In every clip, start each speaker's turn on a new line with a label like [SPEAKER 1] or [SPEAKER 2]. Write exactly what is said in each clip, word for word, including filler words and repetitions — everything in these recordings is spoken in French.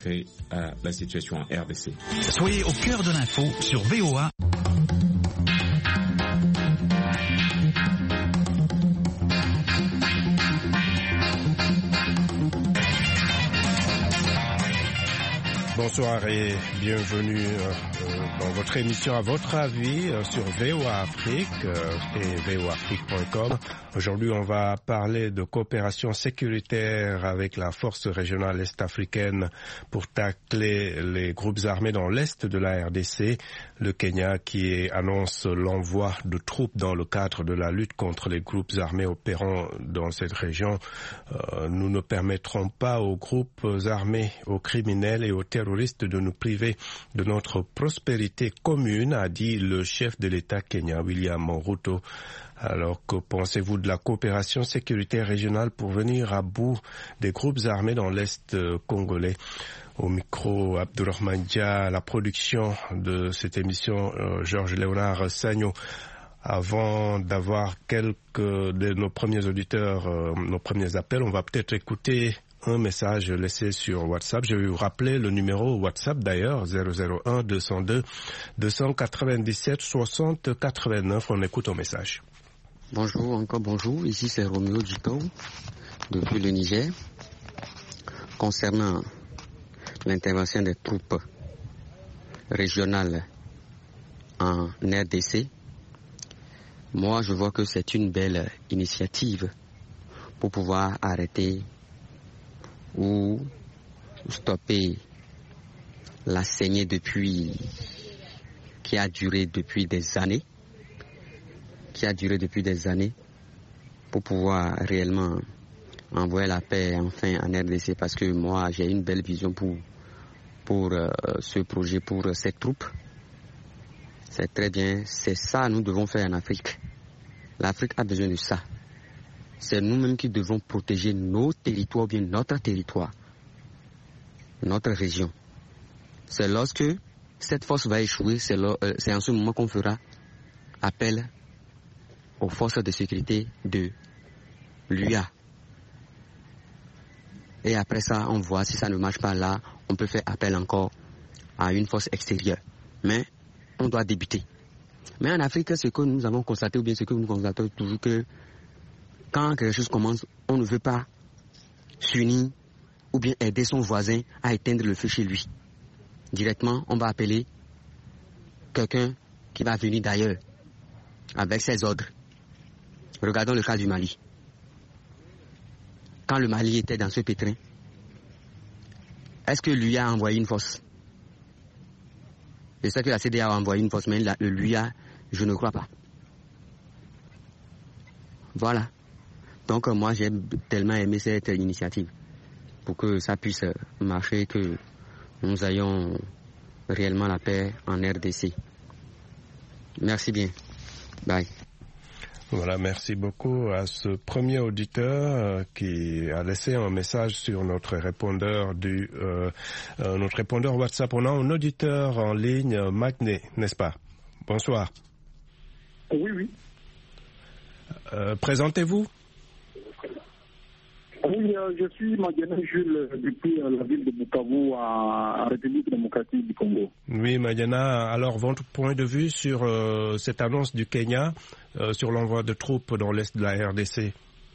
[SPEAKER 1] à la situation en R D C.
[SPEAKER 2] Soyez au cœur de l'info sur V O A.
[SPEAKER 3] Bonsoir et bienvenue dans votre émission À votre avis sur V O A Afrique et V O A Afrique point com. Aujourd'hui, on va parler de coopération sécuritaire avec la force régionale est-africaine pour tacler les groupes armés dans l'est de la R D C. Le Kenya qui annonce l'envoi de troupes dans le cadre de la lutte contre les groupes armés opérant dans cette région. Euh, nous ne permettrons pas aux groupes armés, aux criminels et aux terroristes de nous priver de notre prospérité commune, a dit le chef de l'État kenyan, William Ruto. Alors, que pensez-vous de la coopération sécuritaire régionale pour venir à bout des groupes armés dans l'Est congolais? Au micro, Abdourahmane Dia, la production de cette émission, euh, Georges Léonard Sagno. Avant d'avoir quelques de nos premiers auditeurs, euh, nos premiers appels, on va peut-être écouter un message laissé sur WhatsApp. Je vais vous rappeler le numéro WhatsApp d'ailleurs, zéro zéro un deux cent deux deux cent quatre-vingt-dix-sept soixante quatre-vingt-neuf. On écoute un message.
[SPEAKER 4] Bonjour, encore bonjour. Ici c'est Roméo Dito depuis le Niger. Concernant l'intervention des troupes régionales en R D C, moi je vois que c'est une belle initiative pour pouvoir arrêter ou stopper la saignée depuis qui a duré depuis des années, qui a duré depuis des années, pour pouvoir réellement envoyer la paix enfin en R D C, parce que moi j'ai une belle vision pour pour euh, ce projet, pour euh, ces troupes. C'est très bien, c'est ça nous devons faire en Afrique. L'Afrique a besoin de ça. C'est nous-mêmes qui devons protéger nos territoires, bien notre territoire, notre région. C'est lorsque cette force va échouer, c'est, là, euh, c'est en ce moment qu'on fera appel aux forces de sécurité de l'U A. Et après ça, on voit si ça ne marche pas là, on peut faire appel encore à une force extérieure. Mais on doit débuter. Mais en Afrique, ce que nous avons constaté, ou bien ce que nous constatons toujours, que quand quelque chose commence, on ne veut pas s'unir ou bien aider son voisin à éteindre le feu chez lui. Directement, on va appeler quelqu'un qui va venir d'ailleurs avec ses ordres. Regardons le cas du Mali. Quand le Mali était dans ce pétrin, est-ce que l'U A a envoyé une force? Je sais que la C D A a envoyé une force, mais la, l'U A, je ne crois pas. Voilà. Donc moi j'ai tellement aimé cette initiative pour que ça puisse marcher, que nous ayons réellement la paix en R D C. Merci bien. Bye.
[SPEAKER 3] Voilà, merci beaucoup à ce premier auditeur euh, qui a laissé un message sur notre répondeur du euh, euh, notre répondeur WhatsApp. On a un auditeur en ligne, Magné, n'est-ce pas? Bonsoir.
[SPEAKER 5] Oui, oui.
[SPEAKER 3] Euh, présentez-vous.
[SPEAKER 5] Oui, euh, je suis Magné Jules depuis euh, la ville de Bukavu en République démocratique du Congo.
[SPEAKER 3] Oui, Magna, alors votre point de vue sur euh, cette annonce du Kenya euh, sur l'envoi de troupes dans l'est de la R D C?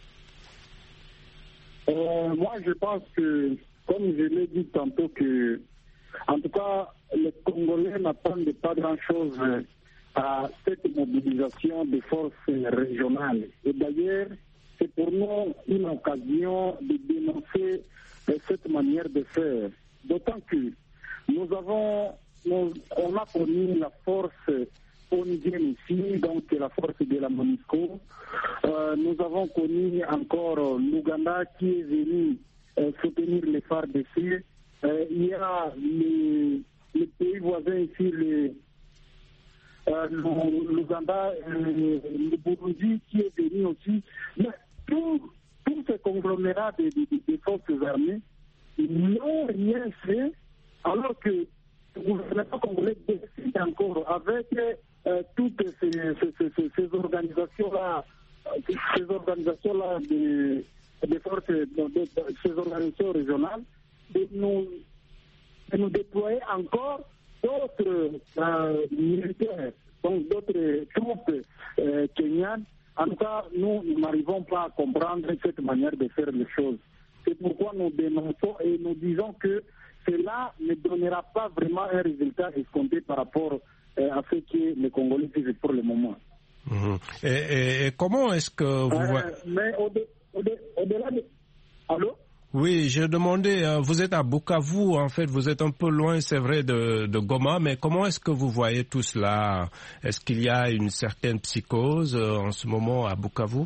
[SPEAKER 5] euh, Moi, je pense que, comme je l'ai dit tantôt, que, en tout cas, les Congolais n'attendent pas grand-chose à cette mobilisation des forces régionales. Et d'ailleurs, c'est pour nous une occasion de dénoncer cette manière de faire. D'autant que nous avons, nous, on a connu la force onusienne ici, donc la force de la MONUSCO. Euh, nous avons connu encore l'Ouganda qui est venu euh, soutenir les F A R D C. Euh, il y a les, les pays voisins ici, les Euh, l'Ouganda, le, le Burundi qui est venu aussi. Mais tous tout ces conglomérats des de, de, de forces armées n'ont rien fait, alors que le gouvernement congolais décide encore avec euh, toutes ces, ces, ces, ces organisations-là, ces organisations-là de, de forces, de, de, ces organisations régionales, de nous de nous déployer encore d'autres euh, militaires, donc d'autres troupes euh, kenyanes. En tout cas, nous, nous n'arrivons pas à comprendre cette manière de faire les choses. C'est pourquoi nous dénonçons et nous disons que cela ne donnera pas vraiment un résultat escompté par rapport euh, à ce que les Congolais vivent pour le moment.
[SPEAKER 3] Mmh. Et, et, et comment est-ce que vous...
[SPEAKER 5] Euh, mais au-delà au de, au de... Allô?
[SPEAKER 3] Oui, je demandais, euh, vous êtes à Bukavu, en fait, vous êtes un peu loin, c'est vrai, de, de Goma, mais comment est-ce que vous voyez tout cela? Est-ce qu'il y a une certaine psychose euh, en ce moment à Bukavu?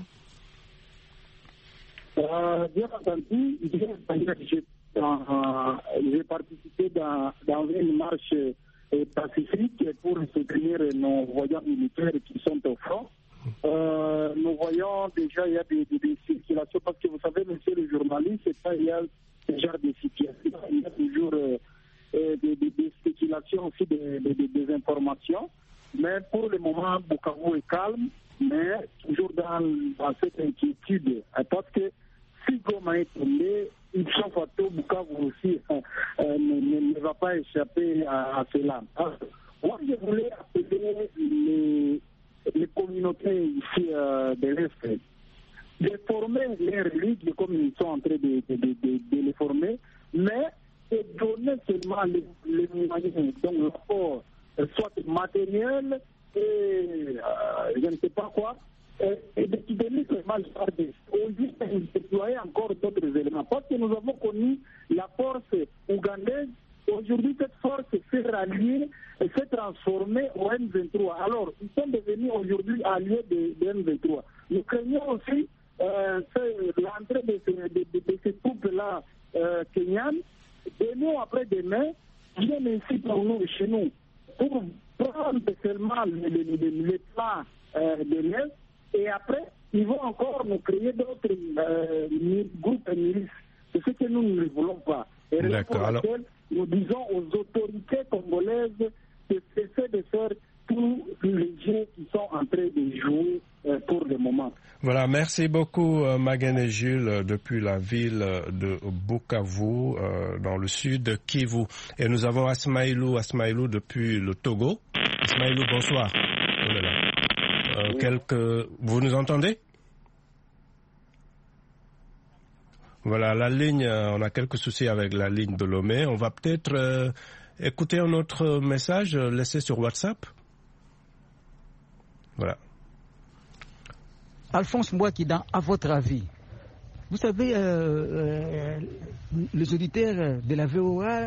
[SPEAKER 5] Euh, bien entendu, j'ai, euh, j'ai participé dans, dans une marche euh, pacifique pour soutenir nos voyants militaires qui sont au front. Euh, nous voyons déjà il y a des, des, des circulations, parce que vous savez, monsieur le journaliste, il y a ce genre de situations, il y a toujours euh, des, des, des spéculations aussi, des, des, des informations. Mais pour le moment, Bukavu est calme, mais toujours dans, dans cette inquiétude, parce que si Goma est tombé, il chauffe à tout, Bukavu aussi euh, euh, ne, ne va pas échapper à, à cela. Alors, moi, je voulais appeler les, les communautés ici euh, de l'Est de former les religieux comme ils sont en train de, de, de, de, de les former, mais de donner seulement les, les moyens, donc l'apport, soit matériel et euh, je ne sais pas quoi, et de qui donner seulement le fardeau. Aujourd'hui, il déployer encore d'autres éléments. Parce que nous avons connu la force ougandaise. Aujourd'hui, cette force s'est ralliée et s'est transformée au M vingt-trois. Alors, ils sont devenus aujourd'hui alliés de, de M vingt-trois. Nous craignons aussi euh, l'entrée de, de, de, de, de ces troupes-là euh, kenyanes. Demain après demain, viennent ici pour nous, chez nous, pour prendre seulement les, les, les, les plans euh, de l'Est. Et après, ils vont encore nous créer d'autres euh, groupes et milices. C'est ce que nous ne voulons pas. Et pour laquelle nous disons aux autorités congolaises de cesser de faire tous les jeux qui sont en train de jouer euh, pour le moment.
[SPEAKER 3] Voilà, merci beaucoup euh, Magane Jules depuis la ville de Bukavu euh, dans le sud de Kivu. Et nous avons Asmaïlou, Asmaïlou depuis le Togo. Asmaïlou, bonsoir. Oh là là. Euh, oui. quelques... Vous nous entendez? Voilà, la ligne, euh, on a quelques soucis avec la ligne de Lomé. On va peut-être euh, écouter un autre message euh, laissé sur WhatsApp. Voilà.
[SPEAKER 6] Alphonse Mbouakida, à votre avis, vous savez, euh, euh, les auditeurs de la V O A,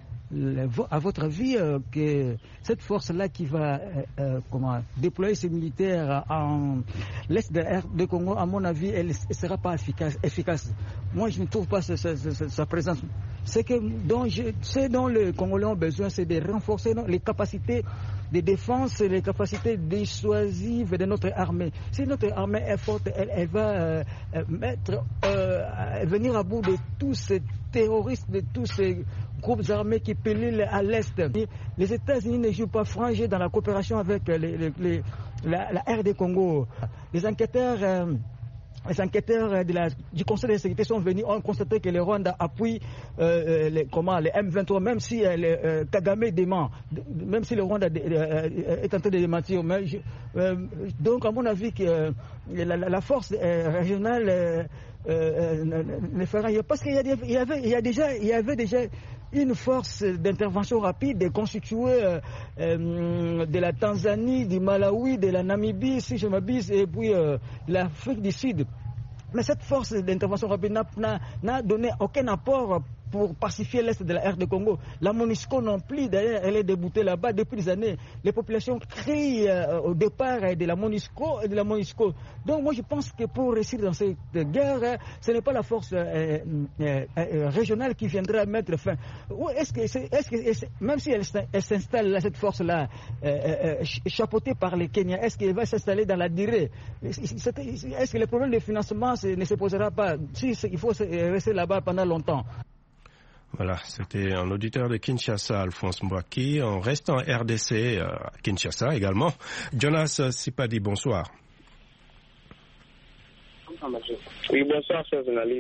[SPEAKER 6] à votre avis, euh, que cette force-là qui va euh, euh, comment, déployer ses militaires en l'est de R D Congo, à mon avis, elle ne sera pas efficace, efficace. Moi, je ne trouve pas sa, sa, sa, sa présence. Ce que, dont je, ce dont les Congolais ont besoin, c'est de renforcer les capacités de défense, les capacités dissuasives de notre armée. Si notre armée est forte, elle, elle va euh, mettre, euh, venir à bout de tous ces terroristes, de tous ces groupes armés qui pillent à l'Est. Les États-Unis ne jouent pas franc jeu dans la coopération avec les, les, les, la, la R D Congo. Les enquêteurs... Euh, Les enquêteurs de la, du Conseil de sécurité sont venus, ont constaté que le Rwanda appuie euh, les, comment, les M vingt-trois, même si euh, les, euh, Kagame dément, même si le Rwanda euh, est en train de démentir. Mais je, euh, donc, à mon avis, que, euh, la, la force euh, régionale euh, euh, ne fera rien. Parce qu'il y, il y, avait, il y, a déjà, il y avait déjà une force d'intervention rapide constituée euh, euh, de la Tanzanie, du Malawi, de la Namibie, si je m'abuse, et puis euh, l'Afrique du Sud. Mais cette force d'intervention rapide n'a donné aucun apport pour pacifier l'Est de la R D Congo. La MONUSCO non plus, d'ailleurs, elle est déboutée là-bas depuis des années. Les populations crient euh, au départ de la MONUSCO et de la MONUSCO. Donc moi je pense que pour réussir dans cette guerre, ce n'est pas la force euh, euh, euh, régionale qui viendra mettre fin. Est-ce que, est, est-ce que est, même si elle, elle s'installe là, cette force-là, euh, euh, chapeautée par les Kenyans, est-ce qu'elle va s'installer dans la durée? Est-ce que le problème de financement ne se posera pas? Si, il faut rester là-bas pendant longtemps.
[SPEAKER 3] Voilà, c'était un auditeur de Kinshasa, Alphonse Mbouaki. On reste en R D C, à euh, Kinshasa également. Jonas Sipadi, bonsoir.
[SPEAKER 7] Oui, bonsoir, chers journalistes.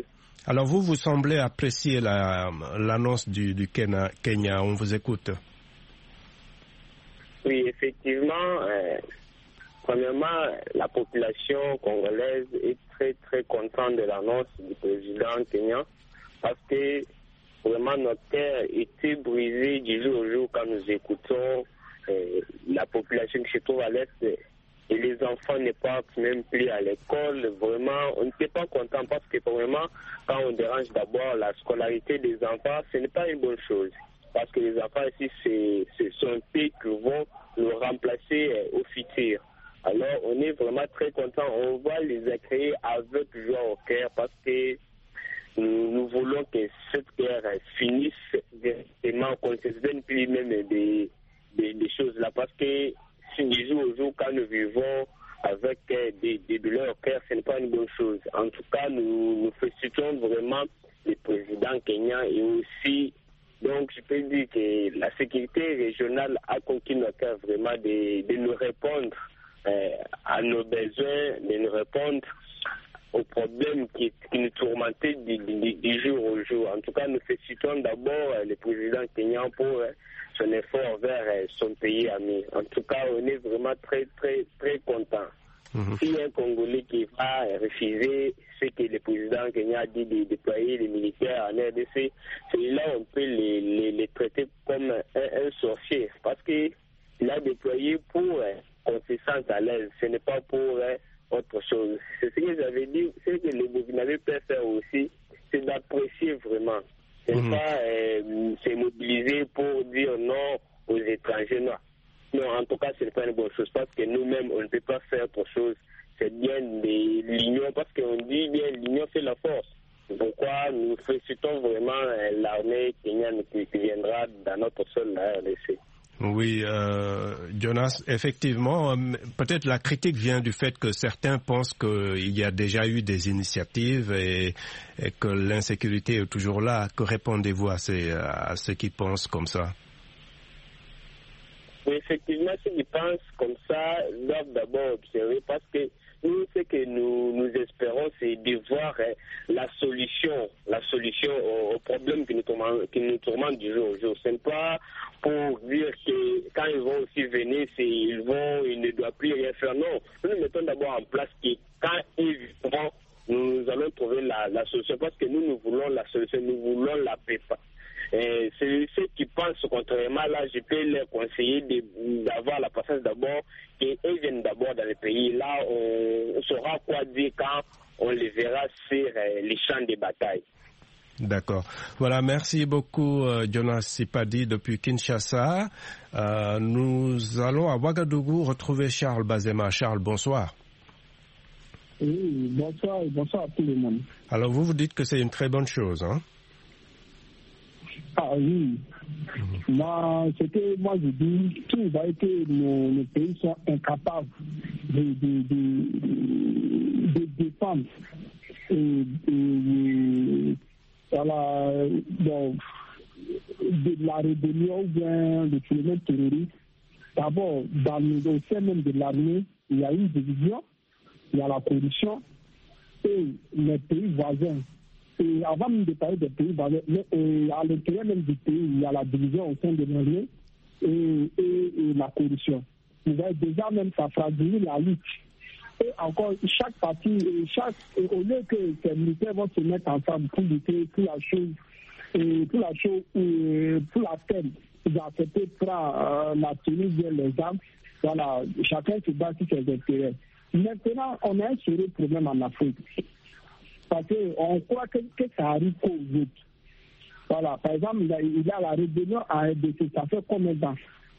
[SPEAKER 3] Alors vous, vous semblez apprécier la, l'annonce du, du Kenya, Kenya. On vous écoute.
[SPEAKER 7] Oui, effectivement, euh, premièrement, la population congolaise est très très contente de l'annonce du président kenyan parce que vraiment notre cœur était brisé du jour au jour quand nous écoutons euh, la population qui se trouve à l'Est et les enfants ne partent même plus à l'école. Vraiment, on n'était pas content parce que vraiment, quand on dérange d'abord la scolarité des enfants, ce n'est pas une bonne chose. Parce que les enfants ici, c'est, c'est sont eux qui vont nous remplacer euh, au futur. Alors, on est vraiment très content. On va les accueillir avec joie au cœur parce que nous, nous voulons que cette guerre finisse directement, qu'on ne se souvienne plus même des, des, des choses là. Parce que du jour au jour, quand nous vivons avec euh, des, des douleurs au cœur, ce n'est pas une bonne chose. En tout cas, nous, nous félicitons vraiment le président kenyan et aussi, donc je peux dire que la sécurité régionale a conquis notre cœur vraiment de, de nous répondre euh, à nos besoins, de nous répondre aux problèmes qui, qui nous tourmentaient du, du, du jour au jour. En tout cas, nous félicitons d'abord euh, le président kenyan pour euh, son effort vers euh, son pays ami. En tout cas, on est vraiment très, très, très contents. Mm-hmm. S'il y a un Congolais qui va euh, refuser ce que le président kenyan a dit de déployer les militaires en R D C, celui-là, on peut les, les, les traiter comme un, un sorcier parce qu'il a déployé pour euh, qu'on se sente à l'aise. Ce n'est pas pour euh, autre chose. C'est ce que j'avais dit, c'est que les Burkinabés peuvent faire aussi, c'est d'apprécier vraiment. C'est mmh. pas euh, se mobiliser pour dire non aux étrangers, non. Non, en tout cas, ce n'est pas une bonne chose parce que nous-mêmes, on ne peut pas faire autre chose. C'est bien de l'union parce qu'on dit bien l'union fait la force. C'est pourquoi nous félicitons vraiment euh, l'armée kenyane qui, qui viendra dans notre sol, la R D C.
[SPEAKER 3] Oui, euh, Jonas, effectivement, peut-être la critique vient du fait que certains pensent qu'il y a déjà eu des initiatives et, et que l'insécurité est toujours là. Que répondez-vous à, ces, à ceux qui pensent comme ça?
[SPEAKER 7] Oui, effectivement, ceux qui pensent comme ça doivent d'abord observer parce que nous, ce que nous, nous espérons, c'est de voir hein, la solution, la solution aux, aux problèmes qui nous tourmentent, qui nous tourmentent du jour au jour. Ce n'est pas pour dire que quand ils vont aussi venir, c'est, ils vont, ils ne doivent plus rien faire. Non, nous nous mettons d'abord en place que quand ils viendront, nous allons trouver la, la solution parce que nous, nous voulons la solution, nous voulons la paix. Et c'est ceux qui pensent contrairement, là, je peux leur conseiller de, d'avoir la patience d'abord, qu'ils viennent d'abord dans le pays. Là, on, on saura quoi dire quand on les verra sur euh, les champs de bataille.
[SPEAKER 3] D'accord. Voilà, merci beaucoup euh, Jonas Sipadi depuis Kinshasa. Euh, nous allons à Ouagadougou retrouver Charles Bazema. Charles, bonsoir.
[SPEAKER 5] Oui, bonsoir et bonsoir à tout le monde.
[SPEAKER 3] Alors vous vous dites que c'est une très bonne chose, hein?
[SPEAKER 5] Ah oui. Mmh. Moi, ce que moi je dis, tout va être que nos, nos pays sont incapables de, de, de, de défendre et, et, voilà, donc, de la rébellion ou bien le phénomène terroriste. D'abord, dans le, au sein même de l'armée, il y a une division, il y a la corruption et les pays voisins. Et avant même de parler des pays, à l'intérieur même du pays, il y a la division au sein de l'armée et, et, et la corruption. Vous voyez, déjà même ça fragilise la lutte. Et encore, chaque parti, chaque, au lieu que ces militaires vont se mettre ensemble pour lutter pour la chose, et pour la chose, et pour la peine, ils ont accepté prendre euh, la tenue bien les armes. Voilà, chacun se bat sur ses intérêts. Maintenant, on a un sérieux problème en Afrique. Parce qu'on croit que, que ça arrive qu'aux autres. Voilà, par exemple, il y a, il y a la rébellion à R D C, ça fait combien de temps?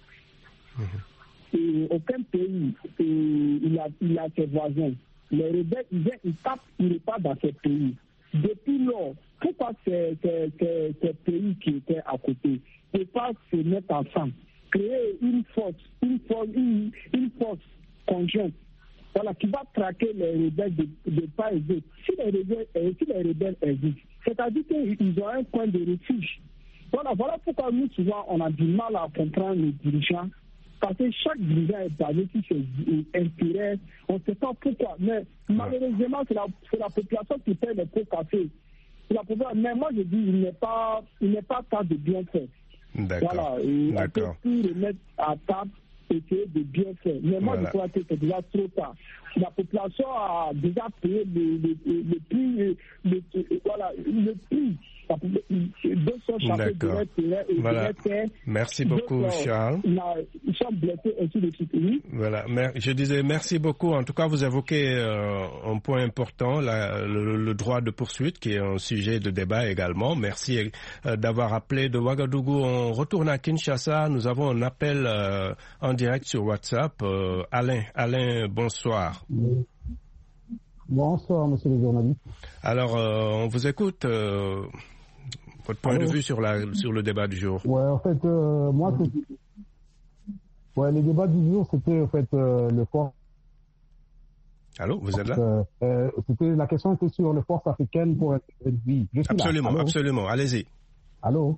[SPEAKER 5] Et aucun pays, et il, a, il a ses voisins. Les rebelles, ils, ils tapent, ils repartent dans ces pays. Depuis lors, pourquoi ces, ces, ces, ces pays qui étaient à côté ne pas se mettre ensemble, créer une force, une force, une, une force conjointe? Voilà, qui va traquer les rebelles de, de part et d'autre. Si les rebelles, euh, si les rebelles existent, c'est-à-dire qu'ils ont un coin de refuge. Voilà, voilà pourquoi nous, souvent, on a du mal à comprendre les dirigeants. Parce que chaque dirigeant est basé sur ses intérêts. On ne sait pas pourquoi. Mais malheureusement, c'est la, c'est la population qui paie les pots café. la pouvoir. Mais moi, je dis, il n'est pas, il n'est pas temps de bien faire.
[SPEAKER 3] D'accord.
[SPEAKER 5] Voilà, et
[SPEAKER 3] D'accord.
[SPEAKER 5] on peut tout remettre à table, essayer de bien faire. Mais moi,
[SPEAKER 3] Voilà.
[SPEAKER 5] je crois que c'est déjà trop tard. La population a déjà payé le, le, le, le prix, le, le, voilà, le prix. deux cents
[SPEAKER 3] D'accord. Voilà. Merci beaucoup,
[SPEAKER 5] donc,
[SPEAKER 3] Charles.
[SPEAKER 5] Ils sont blessés ainsi de suite. Oui.
[SPEAKER 3] Voilà. Je disais merci beaucoup. En tout cas, vous évoquez euh, un point important, la, le, le droit de poursuite, qui est un sujet de débat également. Merci euh, d'avoir appelé de Ouagadougou. On retourne à Kinshasa. Nous avons un appel euh, en direct sur WhatsApp. Euh, Alain, Alain, bonsoir.
[SPEAKER 8] Oui. Bonsoir, monsieur le journaliste.
[SPEAKER 3] Alors, euh, on vous écoute. Euh, votre point
[SPEAKER 8] Allô?
[SPEAKER 3] de vue sur, la, sur le débat du jour.
[SPEAKER 8] Ouais, en fait, euh, moi, ouais, le débat du jour, c'était en fait euh, le force.
[SPEAKER 3] Allô, vous êtes là?
[SPEAKER 8] Euh, euh, c'était la question était sur les forces africaines pour être vie. Je suis
[SPEAKER 3] absolument,
[SPEAKER 8] là.
[SPEAKER 3] absolument. Allez-y.
[SPEAKER 8] Allô.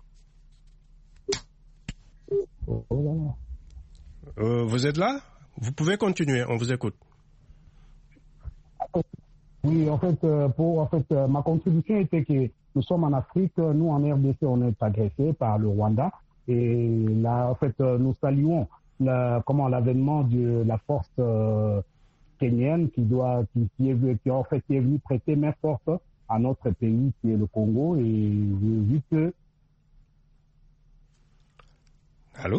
[SPEAKER 8] Oh, là là.
[SPEAKER 3] Euh, vous êtes là? Vous pouvez continuer. On vous écoute.
[SPEAKER 8] Oui, en fait, euh, pour en fait, euh, ma contribution était que nous sommes en Afrique, nous en R D C, on est agressés par le Rwanda, et là, en fait, euh, nous saluons la, comment l'avènement de la force euh, kenyenne qui doit, qui, qui est, qui en fait, qui est venue prêter main forte à notre pays qui est le Congo, et vu que.
[SPEAKER 3] Allô?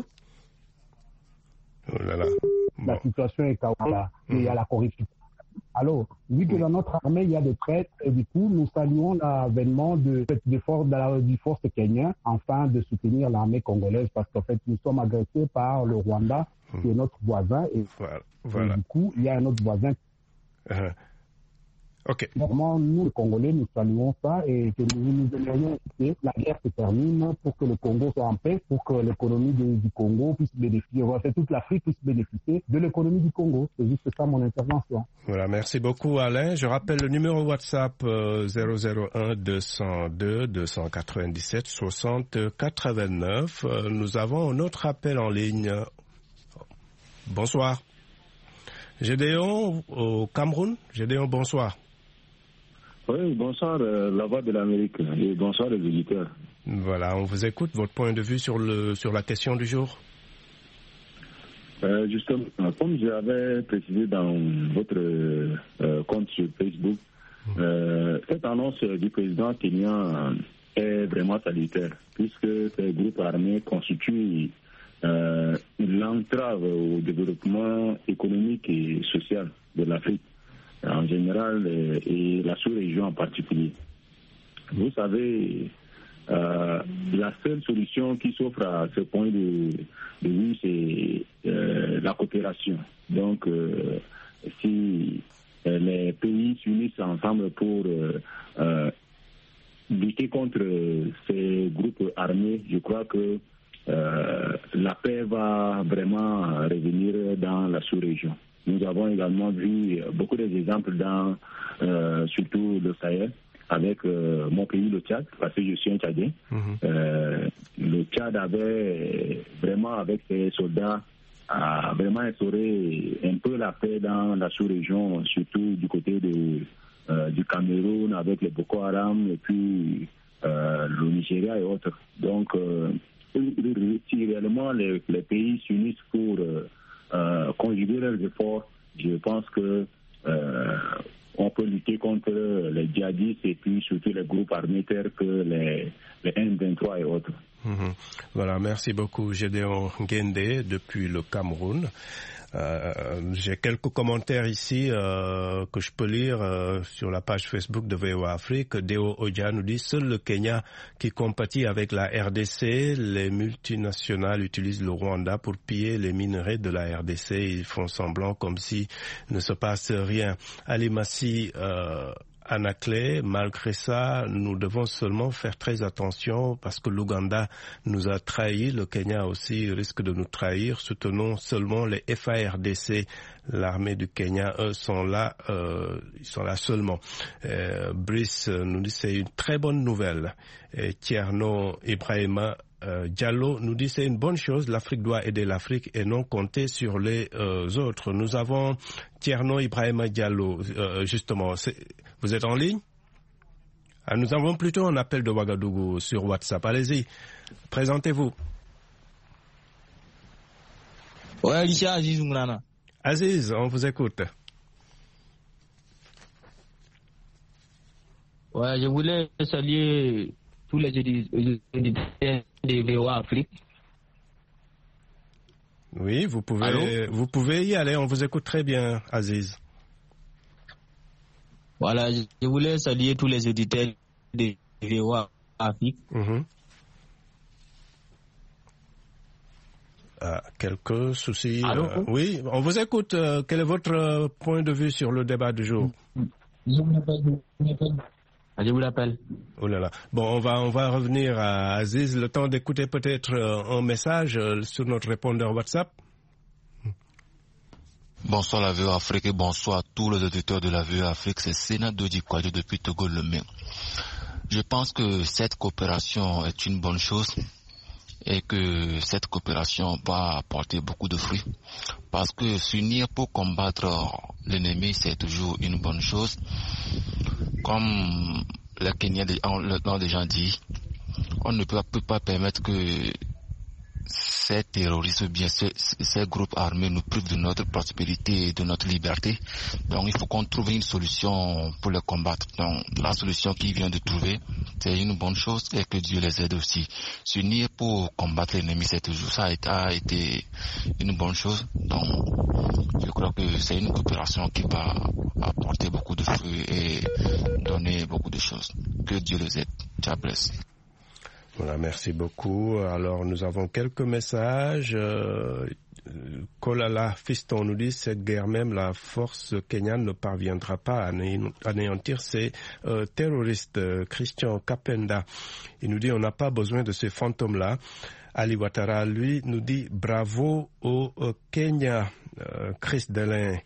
[SPEAKER 3] Oh là là. Bon.
[SPEAKER 8] La situation est chaotique, il y a la corruption. Alors, vu que dans notre armée, il y a des traîtres, et du coup, nous saluons l'avènement de, de force, de la, du force kenyan, afin de soutenir l'armée congolaise, parce qu'en fait, nous sommes agressés par le Rwanda, qui est notre voisin, et,
[SPEAKER 3] voilà. Voilà.
[SPEAKER 8] et du coup, il y a un autre voisin.
[SPEAKER 3] Uh-huh. Ok.
[SPEAKER 8] Normalement, nous, les Congolais, nous saluons ça, et que nous nous aimerions que la guerre se termine pour que le Congo soit en paix, pour que l'économie du, du Congo puisse bénéficier, en fait, toute l'Afrique puisse bénéficier de l'économie du Congo. C'est juste ça mon intervention.
[SPEAKER 3] Voilà, merci beaucoup Alain. Je rappelle le numéro WhatsApp euh, zéro zéro un deux zéro deux deux cent quatre-vingt-dix-sept soixante quatre-vingt-neuf. Euh, nous avons un autre appel en ligne. Bonsoir. Gédéon au Cameroun. Gédéon, bonsoir.
[SPEAKER 9] Oui, bonsoir, euh, la voix de l'Amérique, et bonsoir les auditeurs.
[SPEAKER 3] Voilà, on vous écoute, votre point de vue sur, le, sur la question du jour.
[SPEAKER 9] Euh, justement, comme j'avais précisé dans votre euh, compte sur Facebook, euh, cette annonce du président kenyan est vraiment salutaire, puisque ces groupes armés constituent euh, l'entrave au développement économique et social de l'Afrique en général et la sous-région en particulier. Vous savez, euh, la seule solution qui s'offre à ce point de, de vue, c'est euh, la coopération. Donc, euh, si euh, les pays s'unissent ensemble pour euh, euh, lutter contre ces groupes armés, je crois que euh, la paix va vraiment revenir dans la sous-région. Nous avons également vu beaucoup d'exemples dans euh, surtout le Sahel, avec euh, mon pays, le Tchad, parce que je suis un Tchadien. Mm-hmm. Euh, le Tchad avait vraiment, avec ses soldats, a vraiment instauré un peu la paix dans la sous-région, surtout du côté de, euh, du Cameroun, avec les Boko Haram, et puis euh, le Nigeria et autres. Donc, euh, si réellement les, les pays s'unissent pour euh, Euh, conjuguer leurs efforts, je pense que euh, on peut lutter contre les djihadistes et puis surtout les groupes armés tels que les, les M vingt-trois et autres.
[SPEAKER 3] Mmh. Voilà, merci beaucoup Gédéon Gendé depuis le Cameroun. Euh, j'ai quelques commentaires ici euh, que je peux lire euh, sur la page Facebook de V O A Afrique. Deo Oja nous dit « Seul le Kenya qui compatit avec la R D C, les multinationales utilisent le Rwanda pour piller les minerais de la R D C. Ils font semblant comme si ne se passe rien. » Ali Massi euh, Anaclé, malgré ça, nous devons seulement faire très attention parce que l'Ouganda nous a trahis, le Kenya aussi risque de nous trahir. Soutenons seulement les F A R D C, l'armée du Kenya, eux sont là, euh, ils sont là seulement. Euh, Brice nous dit c'est une très bonne nouvelle. Et Tierno Ibrahima Euh, Diallo nous dit c'est une bonne chose, l'Afrique doit aider l'Afrique et non compter sur les euh, autres. Nous avons Tierno Ibrahima Diallo, euh, justement, vous êtes en ligne? Ah, nous avons plutôt un appel de Ouagadougou sur WhatsApp. Allez-y, présentez-vous.
[SPEAKER 10] Ouais, Alicia Aziz Moulana.
[SPEAKER 3] Aziz, on vous écoute.
[SPEAKER 10] Ouais, je voulais saluer tous les éditeurs de V O A Afrique.
[SPEAKER 3] Oui, vous pouvez,
[SPEAKER 10] Allô?
[SPEAKER 3] vous pouvez y aller, on vous écoute très bien, Aziz.
[SPEAKER 10] Voilà, je voulais saluer tous les éditeurs de V O A Afrique.
[SPEAKER 3] Mm-hmm. Ah, quelques soucis.
[SPEAKER 10] Allô?
[SPEAKER 3] Euh, oui, on vous écoute. Euh, quel est votre point de vue sur le débat du jour?
[SPEAKER 10] Je vous appelle. Je vous l'appelle.
[SPEAKER 3] Oh là là. Bon, on va, on va revenir à Aziz. Le temps d'écouter peut-être euh, un message euh, sur notre répondeur WhatsApp.
[SPEAKER 11] Bonsoir la V O A Afrique et bonsoir à tous les auditeurs de la V O A Afrique. C'est Sénat Dodi Kwadjo depuis Togo le maire. Je pense que cette coopération est une bonne chose et que cette coopération va apporter beaucoup de fruits. Parce que s'unir pour combattre l'ennemi, c'est toujours une bonne chose. Comme les Kenyans l'ont déjà dit, on ne peut, peut pas permettre que ces terroristes ou bien ces, ces groupes armés nous privent de notre prospérité et de notre liberté. Donc il faut qu'on trouve une solution pour les combattre. Donc la solution qu'ils viennent de trouver, c'est une bonne chose et que Dieu les aide aussi. S'unir pour combattre l'ennemi, c'est toujours ça a été une bonne chose. Donc je crois que c'est une coopération qui va apporter beaucoup de fruits et donner beaucoup de choses. Que Dieu les aide. God bless.
[SPEAKER 3] Voilà, merci beaucoup. Alors, nous avons quelques messages. Euh, Kolala Fiston nous dit, cette guerre même, la force kenyane ne parviendra pas à anéantir ces euh, terroristes. Christian Kapenda, il nous dit, on n'a pas besoin de ces fantômes-là. Ali Ouattara, lui, nous dit, bravo au, au Kenya. Euh, Chris Delin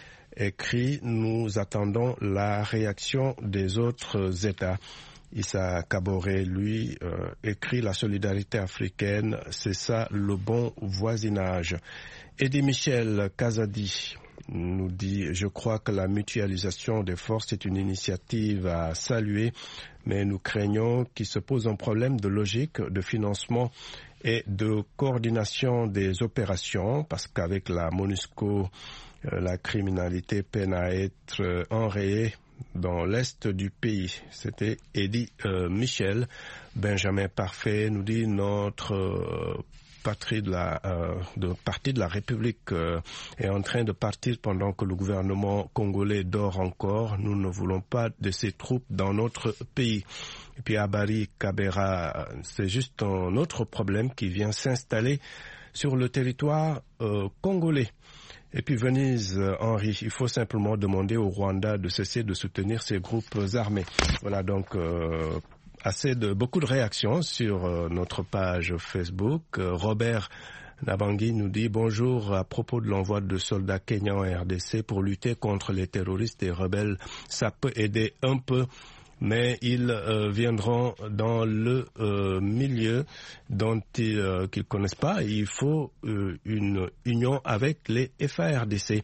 [SPEAKER 3] écrit, nous attendons la réaction des autres États. Issa Kaboré, lui, euh, écrit la solidarité africaine, c'est ça le bon voisinage. Eddie Michel Kazadi nous dit, je crois que la mutualisation des forces est une initiative à saluer, mais nous craignons qu'il se pose un problème de logique, de financement et de coordination des opérations, parce qu'avec la MONUSCO, euh, la criminalité peine à être euh, enrayée dans l'est du pays. C'était Eddie euh, Michel. Benjamin Parfait nous dit notre euh, patrie de la euh, de partie de la République euh, est en train de partir pendant que le gouvernement congolais dort encore. Nous ne voulons pas de ces troupes dans notre pays. Et puis Abari Kabera, c'est juste un autre problème qui vient s'installer sur le territoire euh, congolais. Et puis Venise, Henri, il faut simplement demander au Rwanda de cesser de soutenir ces groupes armés. Voilà donc euh, assez de beaucoup de réactions sur euh, notre page Facebook. Euh, Robert Nabangui nous dit bonjour, à propos de l'envoi de soldats kenyans en R D C pour lutter contre les terroristes et rebelles, ça peut aider un peu. Mais ils euh, viendront dans le euh, milieu dont ils euh, qu'ils connaissent pas. Il faut euh, une union avec les F A R D C.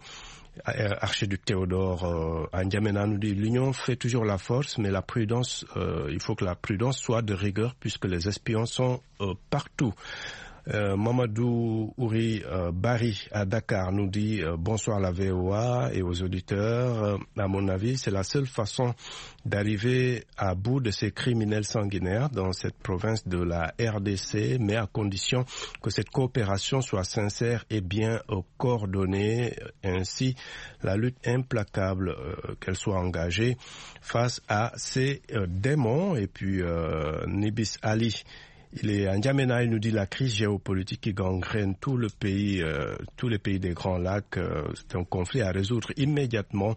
[SPEAKER 3] Archiduc Théodore euh, N'Djamena nous dit l'union fait toujours la force, mais la prudence, euh, il faut que la prudence soit de rigueur puisque les espions sont euh, partout. Euh, Mamadou Ouri euh, Bari à Dakar nous dit euh, bonsoir à la V O A et aux auditeurs. Euh, à mon avis, c'est la seule façon d'arriver à bout de ces criminels sanguinaires dans cette province de la R D C, mais à condition que cette coopération soit sincère et bien euh, coordonnée. Ainsi, la lutte implacable euh, qu'elle soit engagée face à ces euh, démons. Et puis euh, Nibis Ali, il est à N'Djamena, il nous dit la crise géopolitique qui gangrène tout le pays, euh, tous les pays des Grands Lacs, euh, c'est un conflit à résoudre immédiatement.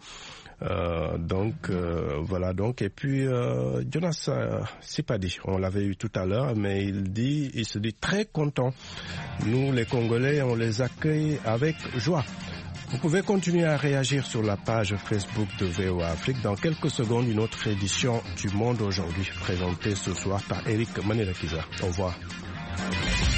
[SPEAKER 3] Euh, donc euh, voilà donc et puis euh, Jonas euh, Sipadi, on l'avait eu tout à l'heure, mais il dit, il se dit très content. Nous les Congolais, on les accueille avec joie. Vous pouvez continuer à réagir sur la page Facebook de V O A Afrique. Dans quelques secondes, une autre édition du Monde aujourd'hui, présentée ce soir par Eric Manelakiza. Au revoir.